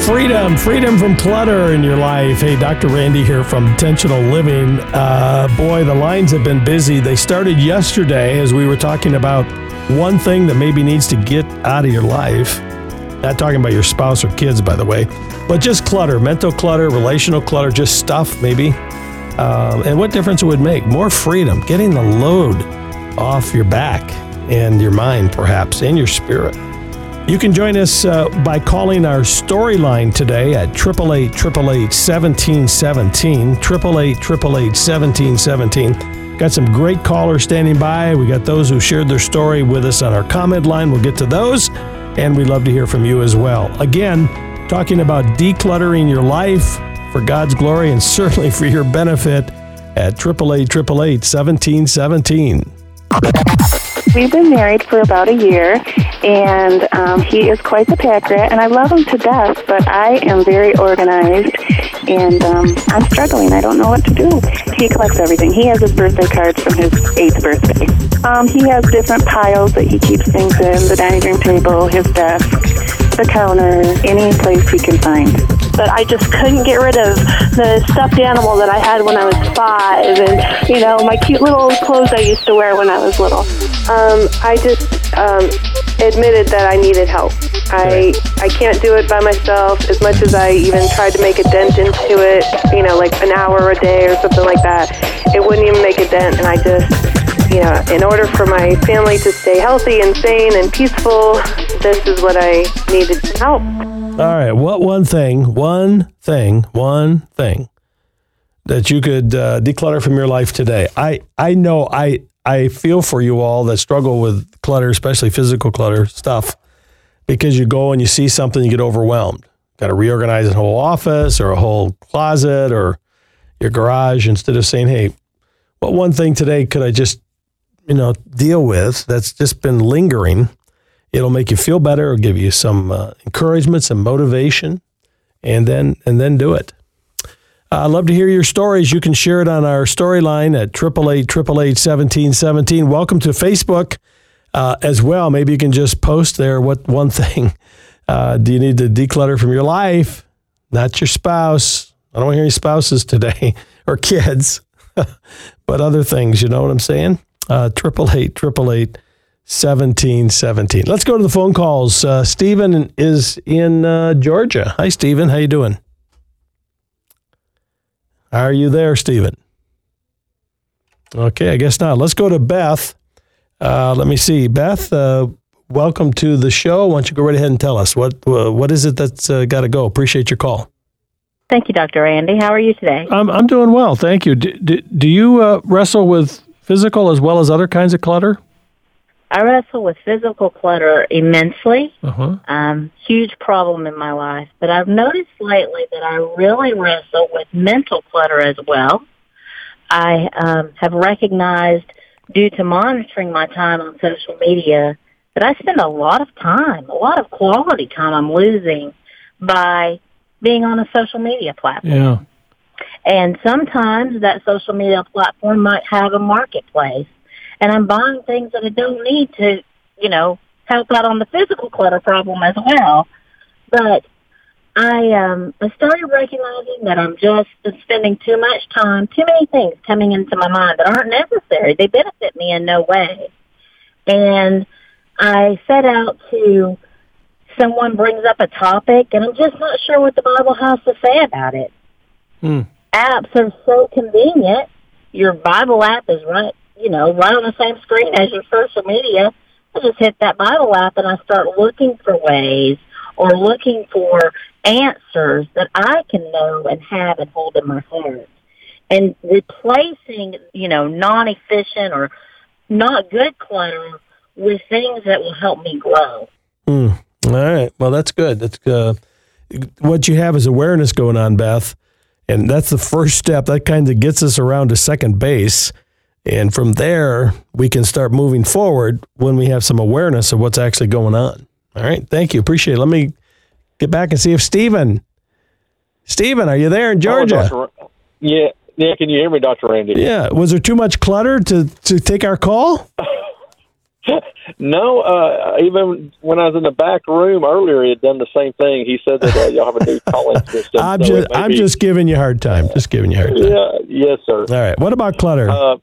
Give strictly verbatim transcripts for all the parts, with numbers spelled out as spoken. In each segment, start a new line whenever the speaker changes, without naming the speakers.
freedom, freedom from clutter in your life. Hey, Doctor Randy here from Intentional Living. Uh, boy, the lines have been busy. They started yesterday as we were talking about one thing that maybe needs to get out of your life. Not talking about your spouse or kids, by the way, but just clutter, mental clutter, relational clutter, just stuff maybe. Um, and what difference it would make? More freedom, getting the load off your back and your mind, perhaps, and your spirit. You can join us uh, by calling our storyline today at eight eight eight, eight eight eight, one seven one seven, eight eight eight, eight eight eight, one seven one seven. Got some great callers standing by. We got those who shared their story with us on our comment line. We'll get to those, and we'd love to hear from you as well. Again, talking about decluttering your life for God's glory and certainly for your benefit at eight eight eight, eight eight eight, one seven one seven.
We've been married for about a year, and um, he is quite the pack rat, and I love him to death, but I am very organized, and um, I'm struggling. I don't know what to do. He collects everything. He has his birthday cards from his eighth birthday. Um, he has different piles that he keeps things in, the dining room table, his desk, the counter, any place he can find.
But I just couldn't get rid of the stuffed animal that I had when I was five, and, you know, my cute little clothes I used to wear when I was little.
Um, I just um, admitted that I needed help. I I can't do it by myself. As much as I even tried to make a dent into it, you know, like an hour a day or something like that, it wouldn't even make a dent. And I just, you know, in order for my family to stay healthy and sane and peaceful, this is what I needed to help.
All right, what one thing, one thing, one thing that you could uh, declutter from your life today? I, I know I I feel for you all that struggle with clutter, especially physical clutter stuff, because you go and you see something, you get overwhelmed. Got to reorganize a whole office or a whole closet or your garage instead of saying, hey, what one thing today could I just, you know, deal with that's just been lingering? It'll make you feel better. It'll give you some uh, encouragement, some motivation, and then and then do it. Uh, I'd love to hear your stories. You can share it on our storyline at eight eight eight, eight eight eight, one seven one seven. Welcome to Facebook uh, as well. Maybe you can just post there what one thing uh, do you need to declutter from your life, not your spouse. I don't want to hear any spouses today or kids, but other things. You know what I'm saying? Uh, eight eight eight, eight eight eight, seventeen seventeen. Let's go to the phone calls. Uh, Stephen is in uh, Georgia. Hi, Stephen. How you doing? Are you there, Stephen? Okay, I guess not. Let's go to Beth. Uh, let me see. Beth, uh, welcome to the show. Why don't you go right ahead and tell us what uh, what is it that's uh, got to go? Appreciate your call.
Thank you, Doctor Randy. How are you today?
I'm I'm doing well, thank you. Do, do, do you uh, wrestle with physical as well as other kinds of clutter?
I wrestle with physical clutter immensely.
Uh-huh.
Um, huge problem in my life. But I've noticed lately that I really wrestle with mental clutter as well. I um, have recognized, due to monitoring my time on social media, that I spend a lot of time, a lot of quality time I'm losing by being on a social media platform.
Yeah.
And sometimes that social media platform might have a marketplace. And I'm buying things that I don't need to, you know, help out on the physical clutter problem as well. But I um, I started recognizing that I'm just spending too much time, too many things coming into my mind that aren't necessary. They benefit me in no way. And I set out to, someone brings up a topic, and I'm just not sure what the Bible has to say about it.
Mm.
Apps are so convenient. Your Bible app is right, you know, right on the same screen as your social media. I just hit that Bible app and I start looking for ways or looking for answers that I can know and have and hold in my heart. And replacing, you know, non-efficient or not good clutter with things that will help me grow.
Mm. All right. Well, that's good. That's uh, what you have is awareness going on, Beth. And that's the first step. That kind of gets us around to second base. And from there, we can start moving forward when we have some awareness of what's actually going on. All right. Thank you. Appreciate it. Let me get back and see if Stephen, Stephen, are you there in Georgia?
Hello, Doctor Yeah. Yeah. Can you hear me, Doctor Randy?
Yeah. Was there too much clutter to, to take our call?
No, uh, even when I was in the back room earlier, he had done the same thing. He said that uh, y'all have a new calling system.
I'm
so
just, I'm
be,
just giving you a hard time. Just giving you a hard time.
Yeah, yes, sir.
All right. What about clutter?
Uh,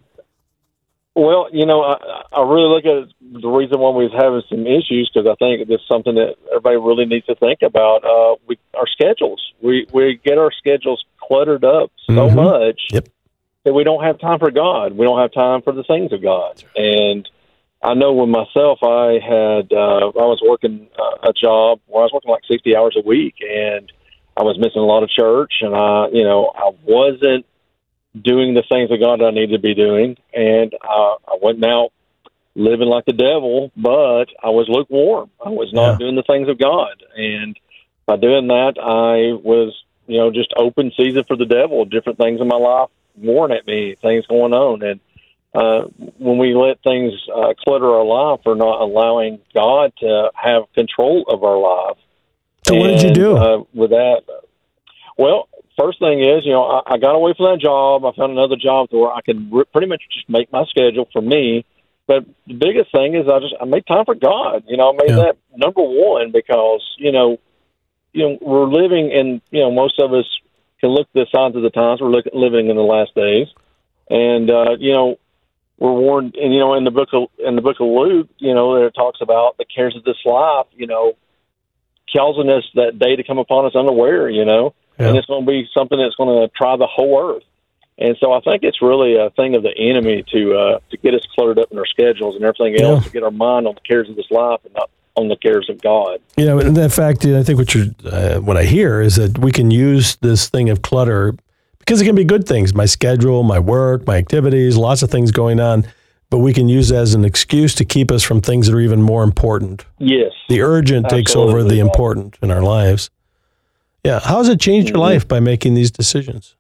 well, you know, I, I really look at it, the reason why we're having some issues, because I think it's something that everybody really needs to think about. Uh, we, our schedules. We we get our schedules cluttered up so
Mm-hmm.
much
Yep.
that we don't have time for God. We don't have time for the things of God. And I know with myself, I had uh, I was working uh, a job where I was working like sixty hours a week, and I was missing a lot of church, and I, you know, I wasn't doing the things of God that I needed to be doing, and uh, I wasn't out living like the devil, but I was lukewarm. I was not
Yeah.
doing the things of God, and by doing that, I was, you know, just open season for the devil. Different things in my life warring at me, things going on, and uh, when we let things uh, clutter our life, we're not allowing God to have control of our life.
So what did you
And,
do?
Uh, with that, well, first thing is, you know, I, I got away from that job. I found another job where I could re- pretty much just make my schedule for me. But the biggest thing is I just I made time for God. You know, I made
Yeah.
that number one because, you know, you know, we're living in, you know, most of us can look the signs of the times. We're look, living in the last days. And, uh, you know, we're warned, and, you know, in the book of, in the book of Luke, you know, there it talks about the cares of this life, you know, causing us that day to come upon us unaware, you know,
Yeah.
and it's going to be something that's going to try the whole earth. And so I think it's really a thing of the enemy to uh, to get us cluttered up in our schedules and everything else,
Yeah.
to get our mind on the cares of this life and not on the cares of God.
You know, in that fact, I think what you're, uh, what I hear is that we can use this thing of clutter because it can be good things. My schedule, my work, my activities, lots of things going on, but we can use it as an excuse to keep us from things that are even more important.
Yes.
The urgent takes over
Absolutely.
the important in our lives. Yeah. How has it changed your
Mhm.
life by making these decisions?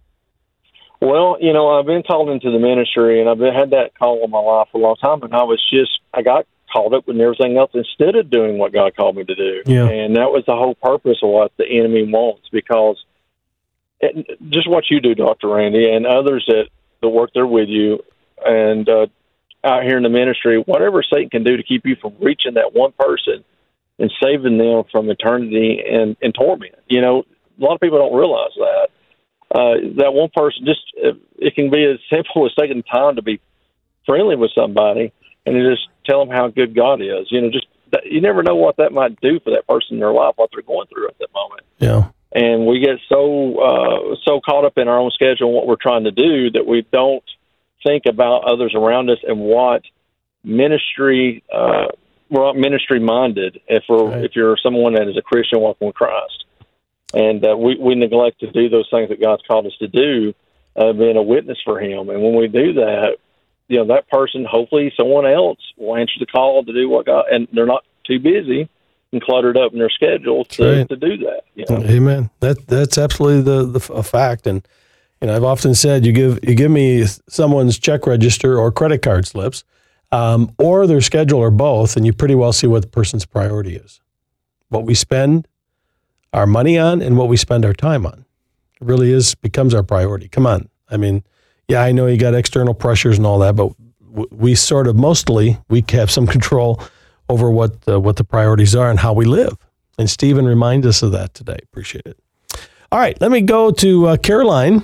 Well, you know, I've been called into the ministry, and I've been, had that call in my life for a long time, and I was just, I got caught up with everything else instead of doing what God called me to do.
Yeah.
And that was the whole purpose of what the enemy wants, because it, just what you do, Doctor Randy, and others that, that work there with you and uh, out here in the ministry, whatever Satan can do to keep you from reaching that one person and saving them from eternity and, and torment. You know, a lot of people don't realize that. Uh, that one person, just uh, it can be as simple as taking time to be friendly with somebody and to just tell them how good God is. You know, just that, you never know what that might do for that person in their life, what they're going through at that moment.
Yeah.
And we get so uh, so caught up in our own schedule and what we're trying to do that we don't think about others around us and what ministry. Uh, we're not ministry minded if we're
Right.
if you're someone that is a Christian walking with Christ. And uh, we, we neglect to do those things that God's called us to do, uh, being a witness for Him. And when we do that, you know, that person, hopefully someone else will answer the call to do what God, and they're not too busy and cluttered up in their schedule to,
Right.
to do that. You know?
Amen. That that's absolutely the, the a fact. And you know, I've often said, you give you give me someone's check register or credit card slips, um, or their schedule, or both, and you pretty well see what the person's priority is. What we spend our money on and what we spend our time on. It really is becomes our priority. Come on. I mean, yeah, I know you got external pressures and all that, but w- we sort of mostly we have some control over what the, what the priorities are and how we live. And Stephen reminds us of that today. Appreciate it. All right, let me go to uh, Caroline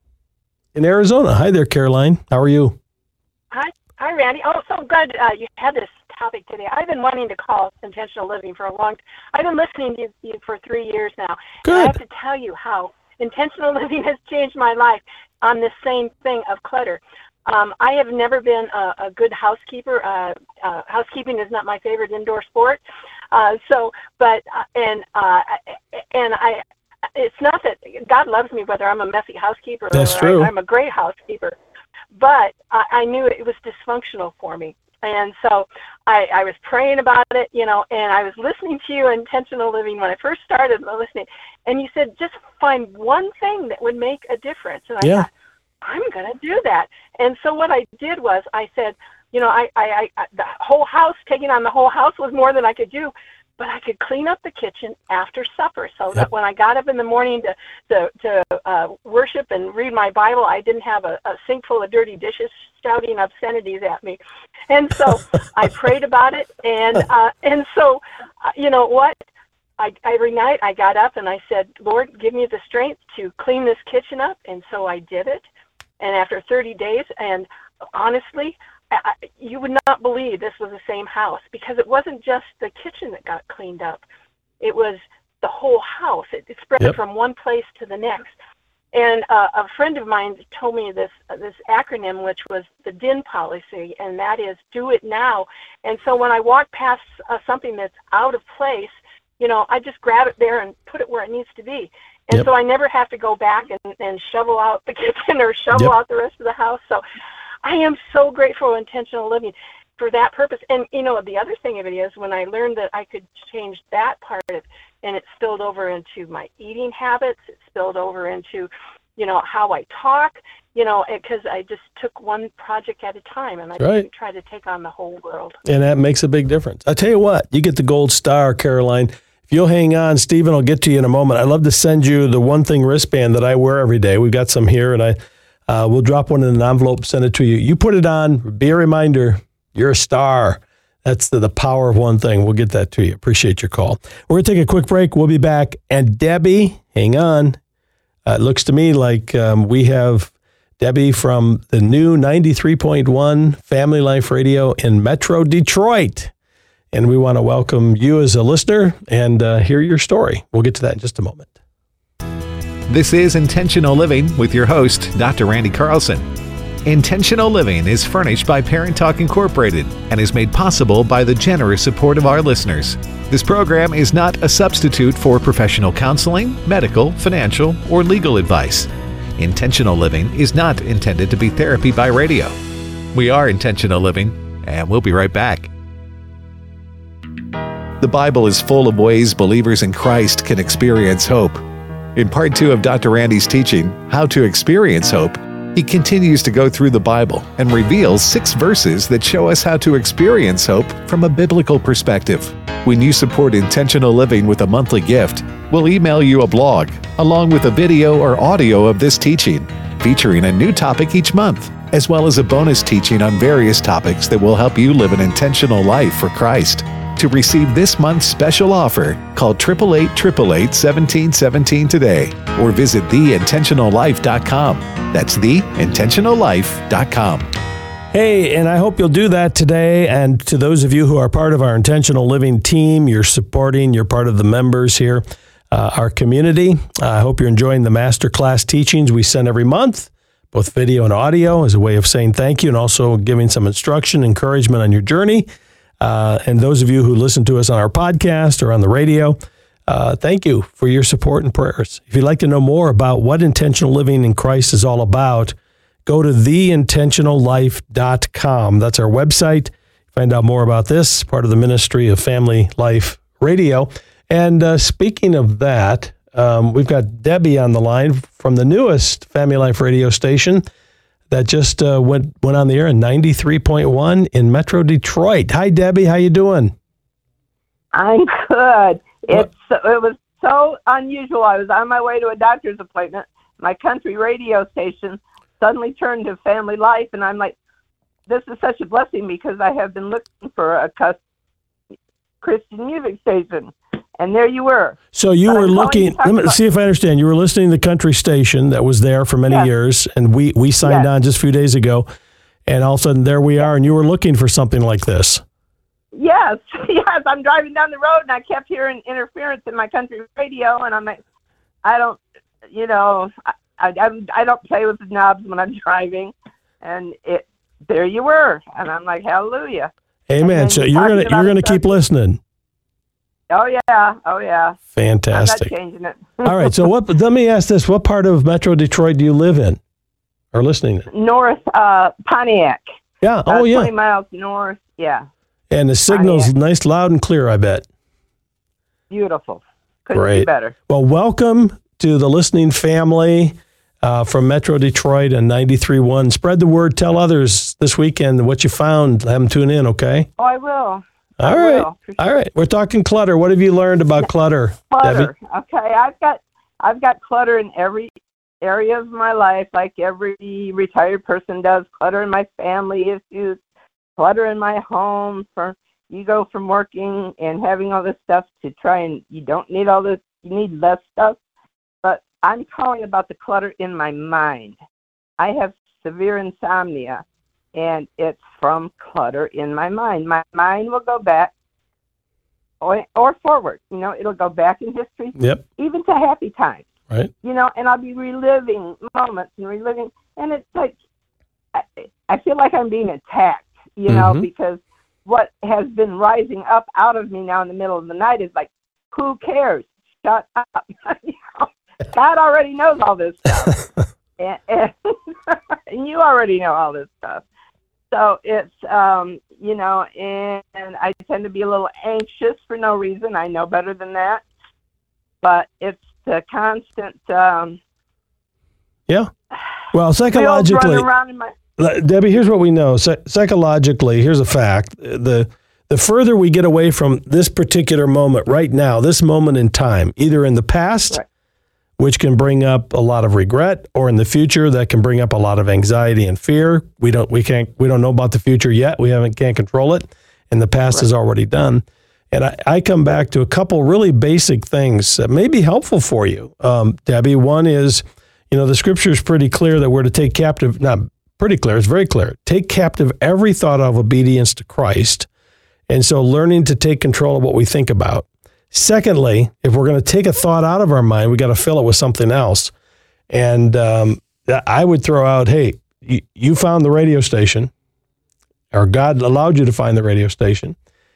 in Arizona. Hi there, Caroline. How are you?
Hi, hi, Randy. Oh, so good uh, you had this topic today. I've been wanting to call intentional living for a long time. I've been listening to you for three years now.
Good.
And I have to tell you how intentional living has changed my life on this same thing of clutter. Um, I have never been a, a good housekeeper. Uh, uh, housekeeping is not my favorite indoor sport. Uh, so, but uh, and uh, and I, it's not that God loves me whether I'm a messy housekeeper
That's
or
true.
I, I'm a great housekeeper. But I, I knew it was dysfunctional for me. And so I, I was praying about it, you know, and I was listening to you, Intentional Living, when I first started listening. And you said, just find one thing that would make a difference. And I
Yeah.
thought, I'm going to do that. And so what I did was I said, you know, I, I, I, the whole house, taking on the whole house was more than I could do. but I could clean up the kitchen after supper, so yep. that when I got up in the morning to to, to uh, worship and read my Bible, I didn't have a, a sink full of dirty dishes shouting obscenities at me. And so I prayed about it, and uh, and so uh, you know what? I, every night I got up and I said, Lord, give me the strength to clean this kitchen up, and so I did it. And after thirty days, and honestly, I, you would not believe this was the same house, because it wasn't just the kitchen that got cleaned up. It was the whole house. It, it spread yep. from one place to the next. And uh, a friend of mine told me this uh, this acronym, which was the D I N policy, and that is do it now. And so when I walk past uh, something that's out of place, you know, I just grab it there and put it where it needs to be. And yep. so I never have to go back and, and shovel out the kitchen or shovel yep. out the rest of the house. So I am so grateful for intentional living for that purpose. And, you know, the other thing of it is when I learned that I could change that part of it, and it spilled over into my eating habits, it spilled over into, you know, how I talk, you know, because I just took one project at a time, and I right. didn't try to take on the whole world. And
that makes a big difference. I tell you what, you get the gold star, Caroline. If you'll hang on, Stephen will get to you in a moment. I'd love to send you the One Thing wristband that I wear every day. We've got some here, and I uh, we'll drop one in an envelope, send it to you. You put it on, be a reminder, you're a star. That's the, the power of one thing. We'll get that to you. Appreciate your call. We're going to take a quick break. We'll be back. And Debbie, hang on. Uh, it looks to me like um, we have Debbie from the new ninety-three point one Family Life Radio in Metro Detroit. And we want to welcome you as a listener and uh, hear your story. We'll get to that in just a moment.
This is Intentional Living with your host, Doctor Randy Carlson. Intentional Living is furnished by Parent Talk Incorporated and is made possible by the generous support of our listeners. This program is not a substitute for professional counseling, medical, financial, or legal advice. Intentional Living is not intended to be therapy by radio. We are Intentional Living, and we'll be right back. The Bible is full of ways believers in Christ can experience hope. In part two of Doctor Randy's teaching, How to Experience Hope, he continues to go through the Bible and reveals six verses that show us how to experience hope from a biblical perspective. When you support Intentional Living with a monthly gift, we'll email you a blog, along with a video or audio of this teaching, featuring a new topic each month, as well as a bonus teaching on various topics that will help you live an intentional life for Christ. To receive this month's special offer, call eight eight eight, eight eight eight, one seven one seven today or visit the intentional life dot com. That's the intentional life dot com.
Hey, and I hope you'll do that today. And to those of you who are part of our Intentional Living team, you're supporting, you're part of the members here, uh, our community. Uh, I hope you're enjoying the masterclass teachings we send every month, both video and audio, as a way of saying thank you and also giving some instruction, encouragement on your journey. Uh, and those of you who listen to us on our podcast or on the radio, uh, thank you for your support and prayers. If you'd like to know more about what intentional living in Christ is all about, go to the intentional life dot com. That's our website. Find out more about this, part of the ministry of Family Life Radio. And uh, speaking of that, um, we've got Debbie on the line from the newest Family Life Radio station that just uh, went went on the air in ninety-three point one in Metro Detroit. Hi, Debbie. How you doing?
I'm good. It's It was so unusual. I was on my way to a doctor's appointment. My country radio station suddenly turned to Family Life, and I'm like, this is such a blessing because I have been looking for a Christian music station. And there you were. So you but were looking, let me see if I understand. You were listening to the country station that was there for many yes. years, and we, we signed yes. on just a few days ago, and all of a sudden there we are, and you were looking for something like this. Yes, yes. I'm driving down the road, and I kept hearing interference in my country radio, and I'm like, I don't, you know, I, I, I don't play with the knobs when I'm driving, and it there you were, and I'm like, hallelujah. Amen. So you're gonna you're gonna keep listening. Oh, yeah. Oh, yeah. Fantastic. I'm not changing it. All right. So what? Let me ask this. What part of Metro Detroit do you live in or listening in? North uh, Pontiac. Yeah. Oh, uh, yeah. twenty miles north. Yeah. And the signal's Pontiac. Nice, loud, and clear, I bet. Beautiful. Couldn't Great. Be better. Well, welcome to the listening family uh, from Metro Detroit and ninety-three point one. Spread the word. Tell others this weekend what you found. Have them tune in, okay? Oh, I will.
All right. All right. We're talking clutter. What have you learned about clutter,
Clutter.
Debbie?
Okay, I've got I've got clutter in every area of my life, like every retired person does. Clutter in my family issues, clutter in my home. For you go from working and having all this stuff to try and you don't need all this. You need less stuff. But I'm calling about the clutter in my mind. I have severe insomnia, and it's from clutter in my mind. My mind will go back or, or forward. You know, it'll go back in history,
Yep.
even to happy times.
Right.
You know, and I'll be reliving moments and reliving, and it's like I, I feel like I'm being attacked, you know,
Mhm.
because what has been rising up out of me now in the middle of the night is like, who cares? Shut up. You know, God already knows all this stuff. and, and, and you already know all this stuff. So it's, um, you know, and, and I tend to be a little anxious for no reason. I know better than that. But it's the constant... Um,
Yeah. Well,
wheels
psychologically...
running around in my...
Debbie, here's what we know. Psy- psychologically, here's a fact. The the further we get away from this particular moment right now, this moment in time, either in the past,
Right.
which can bring up a lot of regret, or in the future that can bring up a lot of anxiety and fear. We don't we can't we don't know about the future yet. We haven't can't control it, and the past
Right.
is already done. And I, I come back to a couple really basic things that may be helpful for you, um, Debbie. One is, you know, the scripture is pretty clear that we're to take captive, not pretty clear, it's very clear, take captive every thought of obedience to Christ. And so learning to take control of what we think about. Secondly, if we're going to take a thought out of our mind, we got to fill it with something else. And um, I would throw out, hey, you, you found the radio station, or God allowed you to find the radio station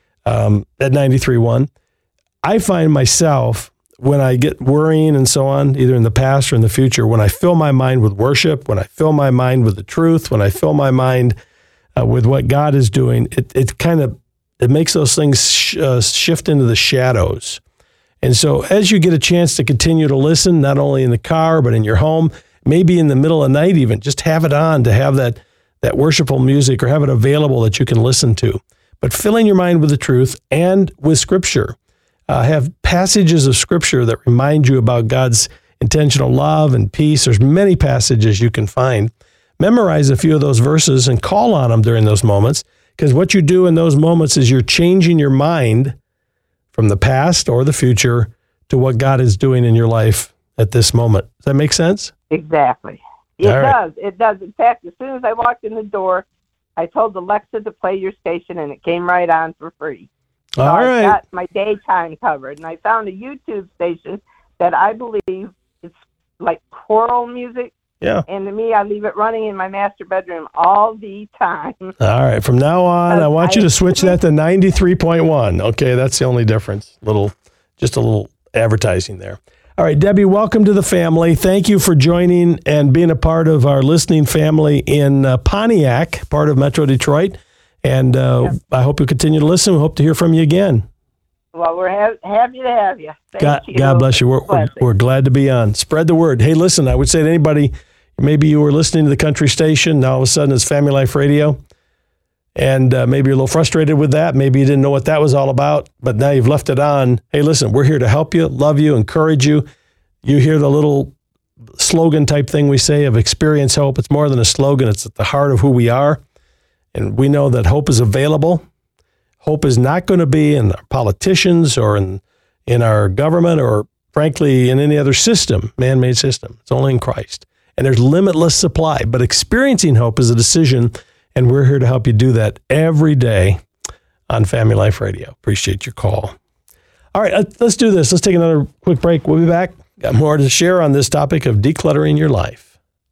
um, at ninety-three point one. I find myself, when I get worrying and so on, either in the past or in the future, when I fill my mind with worship, when I fill my mind with the truth, when I fill my mind uh, with what God is doing, it, it kind of, it makes those things sh- uh, shift into the shadows. And so as you get a chance to continue to listen, not only in the car, but in your home, maybe in the middle of the night even, just have it on to have that, that worshipful music, or have it available that you can listen to. But filling your mind with the truth and with Scripture. Uh, have passages of Scripture that remind you about God's intentional love and peace. There's many passages you can find. Memorize a few of those verses and call on them during those moments, because what you do in those moments is you're changing your mind from the past or the future to what God is doing in your life at this moment. Does that make sense?
Exactly. It
All right.
does. It does. In fact, as soon as I walked in the door, I told Alexa to play your station, and it came right on for free. So
All
I
right.
got my daytime covered, and I found a YouTube station that I believe is like choral music.
Yeah.
And to me, I leave it running in my master bedroom all the time.
All right. From now on, I want you to switch that to ninety-three point one. Okay, that's the only difference. Little, just a little advertising there. All right, Debbie, welcome to the family. Thank you for joining and being a part of our listening family in uh, Pontiac, part of Metro Detroit. And uh,
Yep.
I hope you continue to listen. We hope to hear from you again.
Well, we're ha- happy to have you. Thank
God,
you.
God bless you. We're, we're,
Blessing.
we're glad to be on. Spread the word. Hey, listen, I would say to anybody, maybe you were listening to the country station. Now all of a sudden it's Family Life Radio. And uh, maybe you're a little frustrated with that. Maybe you didn't know what that was all about, but now you've left it on. Hey, listen, we're here to help you, love you, encourage you. You hear the little slogan type thing we say of experience hope. It's more than a slogan. It's at the heart of who we are. And we know that hope is available. Hope is not going to be in our politicians or in, in our government or, frankly, in any other system, man-made system. It's only in Christ. And there's limitless supply. But experiencing hope is a decision, and we're here to help you do that every day on Family Life Radio. Appreciate your call. All right, let's do this. Let's take another quick break. We'll be back. Got more to share on this topic of decluttering your life.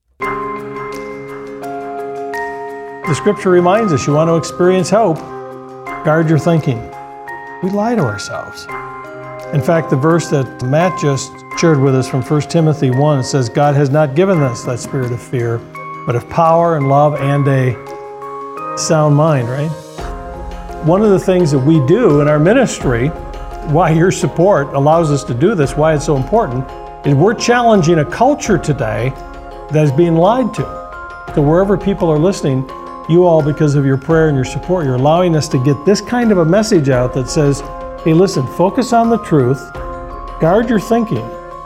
The scripture reminds us, you want to experience hope, guard your thinking. We lie to ourselves. In fact, the verse that Matt just shared with us from First Timothy one says, God has not given us that spirit of fear, but of power and love and a sound mind, right? One of the things that we do in our ministry, why your support allows us to do this, why it's so important, is we're challenging a culture today that is being lied to. So wherever people are listening, you all, because of your prayer and your support, you're allowing us to get this kind of a message out that says, hey, listen, focus on the truth, guard your thinking.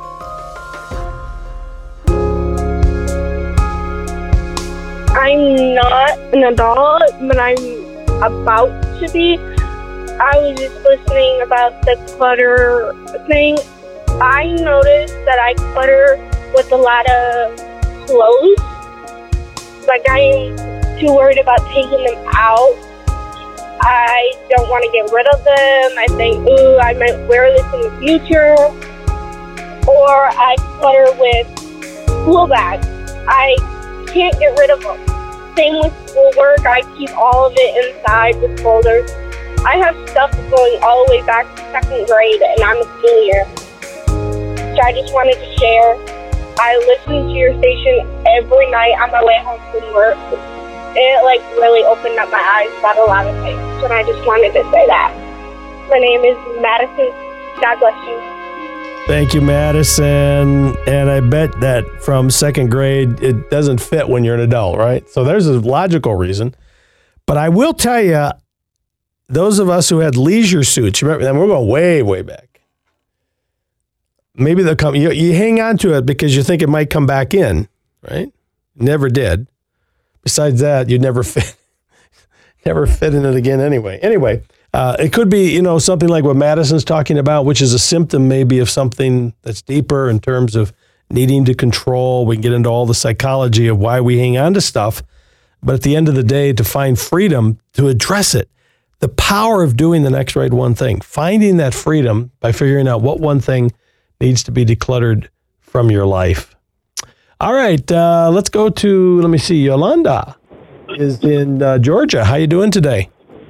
I'm not an adult, but I'm about to be. I was just listening about the clutter thing. I noticed that I clutter with a lot of clothes. Like, I'm too worried about taking them out. I don't want to get rid of them. I think, ooh, I might wear this in the future. Or I clutter with school bags. I can't get rid of them. Same with schoolwork. I keep all of it inside with folders. I have stuff going all the way back to second grade, and I'm a senior. So I just wanted to share. I listen to your station every night on my way home from work. It, like, really opened up my eyes about a lot of things, and I just wanted to say that. My name is Madison. God bless you.
Thank you, Madison. And I bet that from second grade, it doesn't fit when you're an adult, right? So there's a logical reason. But I will tell you, those of us who had leisure suits, you remember, and we're going way, way back. Maybe they'll come, you, you hang on to it because you think it might come back in, right? Never did. Besides that, you'd never fit, never fit in it again anyway. Anyway, uh, it could be, you know, something like what Madison's talking about, which is a symptom maybe of something that's deeper in terms of needing to control. We can get into all the psychology of why we hang on to stuff. But at the end of the day, to find freedom, to address it, the power of doing the next right one thing, finding that freedom by figuring out what one thing needs to be decluttered from your life. All right, uh, let's go to, let me see, Yolanda is in uh, Georgia. How you doing today?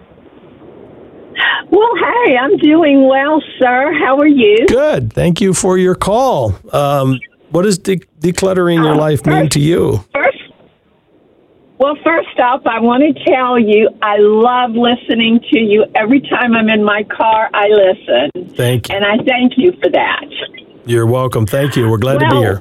Well, hey, I'm doing well, sir. How are you?
Good. Thank you for your call. Um, what does de- decluttering your uh, life mean
first,
to you?
First, well, first off, I want to tell you I love listening to you. Every time I'm in my car, I listen.
Thank you.
And I thank you for that.
You're welcome. Thank you. We're glad
well,
to be here.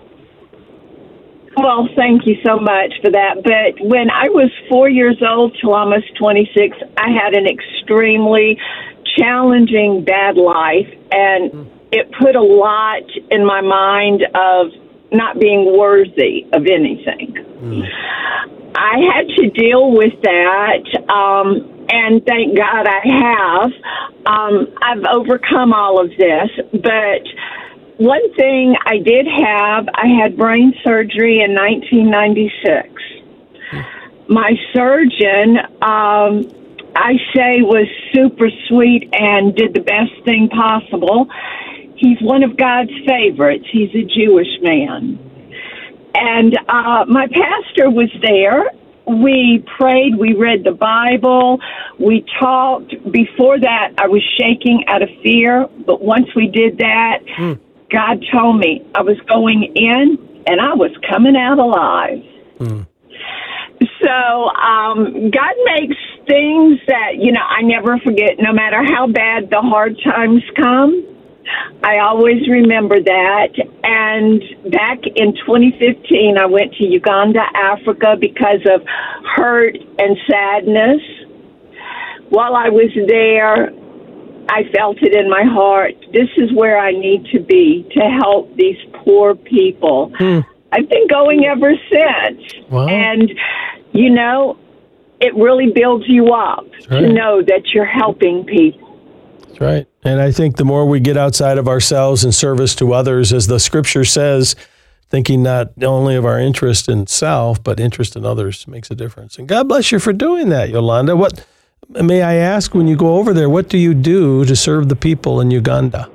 Well, thank you so much for that. But when I was four years old till almost twenty-six, I had an extremely challenging bad life, and mm. it put a lot in my mind of not being worthy of anything. Mm. I had to deal with that, um, and thank God I have. Um, I've overcome all of this, but one thing I did have, I had brain surgery in nineteen ninety-six. My surgeon, um, I say, was super sweet and did the best thing possible. He's one of God's favorites. He's a Jewish man. And uh, my pastor was there. We prayed. We read the Bible. We talked. Before that, I was shaking out of fear. But once we did that, mm. God told me I was going in and I was coming out alive. Mm. So um, God makes things that, you know, I never forget. No matter how bad the hard times come, I always remember that. And back in twenty fifteen, I went to Uganda, Africa, because of hurt and sadness. While I was there, I felt it in my heart. This is where I need to be to help these poor people. Hmm. I've been going ever since. Wow. And, you know, it really builds you up right. to know that you're helping people.
That's right. And I think the more we get outside of ourselves in service to others, as the scripture says, thinking not only of our interest in self, but interest in others makes a difference. And God bless you for doing that, Yolanda. What, may I ask, when you go over there, what do you do to serve the people in Uganda?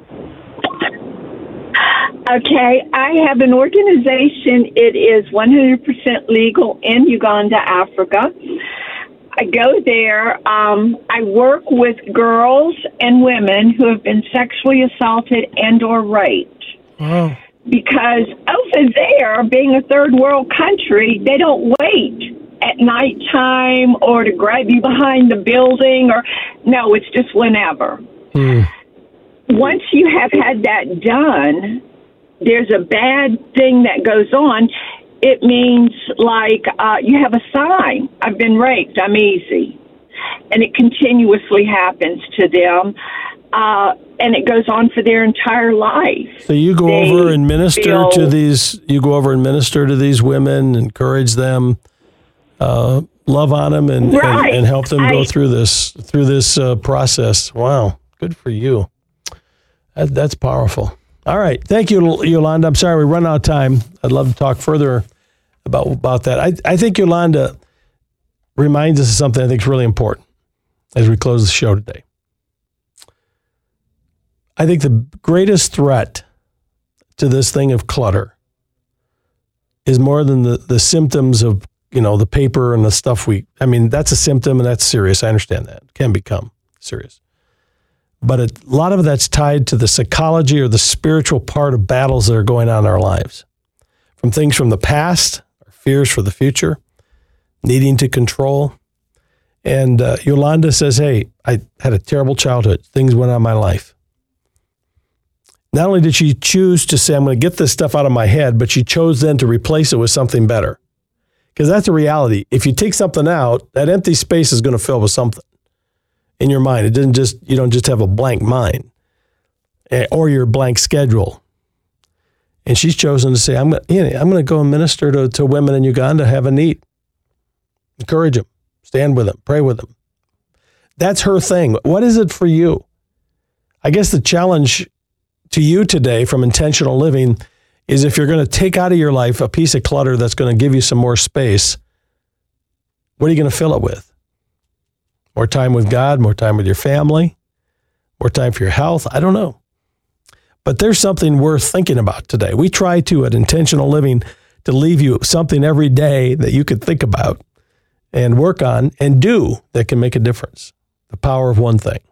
Okay, I have an organization. It is one hundred percent legal in Uganda, Africa. I go there. Um, I work with girls and women who have been sexually assaulted and or raped. Wow. Because over there, being a third world country, they don't wait at nighttime or to grab you behind the building. Or no, it's just whenever. Hmm. Once you have had that done, there's a bad thing that goes on. it means like uh, you have a sign. I've been raped. I'm easy. And it continuously happens to them. Uh, and it goes on for their entire life.
So you go
They
over and minister
feel-
to these, you go over and minister to these women, encourage them, uh, love on them, and,
Right.
and, and help them go
I-
through this, through this uh, process. Wow. Good for you. That, that's powerful. All right. Thank you, Yolanda. I'm sorry we run out of time. I'd love to talk further about, about that. I, I think Yolanda reminds us of something I think is really important as we close the show today. I think the greatest threat to this thing of clutter is more than the, the symptoms of, you know, the paper and the stuff we, I mean, that's a symptom and that's serious. I understand that. It can become serious. But a lot of that's tied to the psychology or the spiritual part of battles that are going on in our lives. From things from the past, our fears for the future, needing to control. And uh, Yolanda says, hey, I had a terrible childhood. Things went on in my life. Not only did she choose to say, I'm going to get this stuff out of my head, but she chose then to replace it with something better. Because that's a reality. If you take something out, that empty space is going to fill with something in your mind. It doesn't just, you don't just have a blank mind or your blank schedule. And she's chosen to say, I'm going to, I'm going to go and minister to, to women in Uganda, have a need. Encourage them, stand with them, pray with them. That's her thing. What is it for you? I guess the challenge to you today from Intentional Living is if you're going to take out of your life a piece of clutter that's going to give you some more space, what are you going to fill it with? More time with God, more time with your family, more time for your health? I don't know. But there's something worth thinking about today. We try to, at Intentional Living, to leave you something every day that you could think about and work on and do that can make a difference. The power of one thing.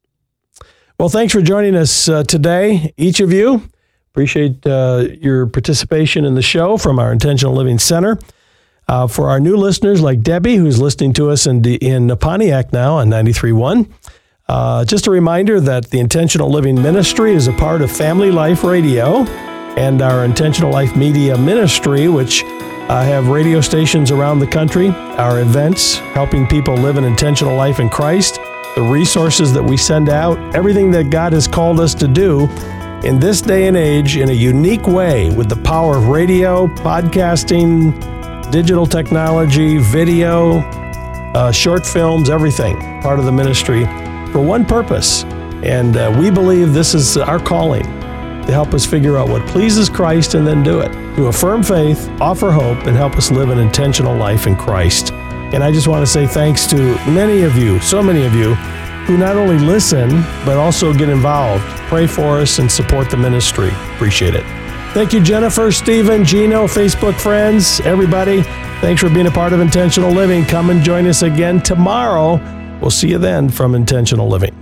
Well, thanks for joining us uh, today, each of you. Appreciate uh, your participation in the show from our Intentional Living Center. Uh, for our new listeners like Debbie, who's listening to us in, in Pontiac now on ninety-three point one, uh, just a reminder that the Intentional Living Ministry is a part of Family Life Radio and our Intentional Life Media Ministry, which uh, have radio stations around the country, our events helping people live an intentional life in Christ, the resources that we send out, everything that God has called us to do in this day and age in a unique way with the power of radio, podcasting, digital technology, video, uh, short films, everything, part of the ministry for one purpose. And uh, we believe this is our calling to help us figure out what pleases Christ and then do it. To affirm faith, offer hope, and help us live an intentional life in Christ. And I just want to say thanks to many of you, so many of you, who not only listen, but also get involved, pray for us, and support the ministry. Appreciate it. Thank you, Jennifer, Stephen, Gino, Facebook friends, everybody. Thanks for being a part of Intentional Living. Come and join us again tomorrow. We'll see you then from Intentional Living.